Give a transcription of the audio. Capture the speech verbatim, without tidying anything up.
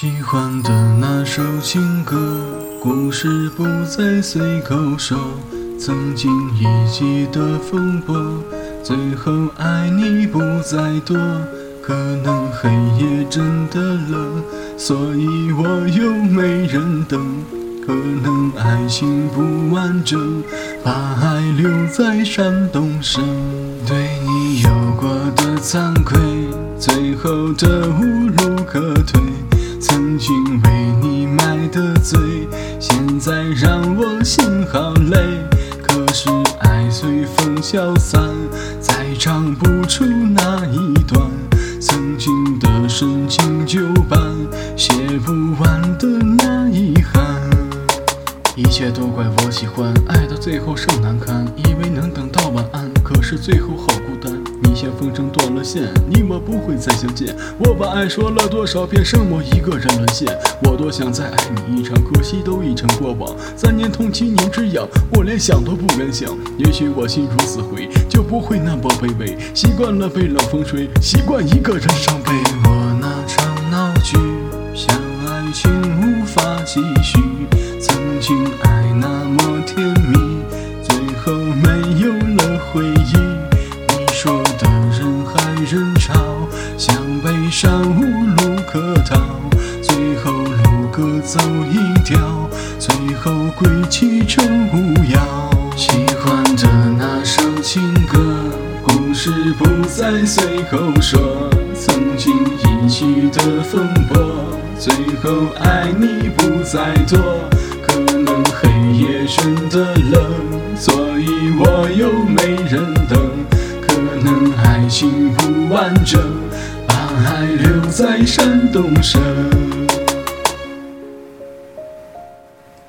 喜欢的那首情歌，故事不再随口说，曾经一起的风波，最后爱你不再多。可能黑夜真的冷，所以我又没人等。可能爱情不完整，把爱留在山洞深。对你有过的惭愧，最后的无路可退。曾经为你买的醉，现在让我心好累。可是爱随风消散，再唱不出那一段曾经的深情旧伴，写不完的那遗憾。一切都怪我喜欢，爱到最后剩难堪，以为能等到晚安，可是最后好孤单。你嫌风筝断了线，你我不会再相见。我把爱说了多少遍，剩我一个人沦陷。我多想再爱你一场，可惜都已成过往。三年同七年之痒，我连想都不敢想。也许我心如死灰，就不会那么卑微。习惯了被冷风吹，习惯一个人伤悲。我那场闹剧，像爱情无法继续。曾经爱那么甜蜜，最后没有了回忆。你说的人海人潮，像悲伤无路可逃，最后路各走一条，最后归期成无恙。喜欢的那首情歌，故事不再随口说，曾经一起的风波，最后爱你不再多。可能黑夜真的冷，所以我又没人等。可能爱情不完整，把爱留在山洞深。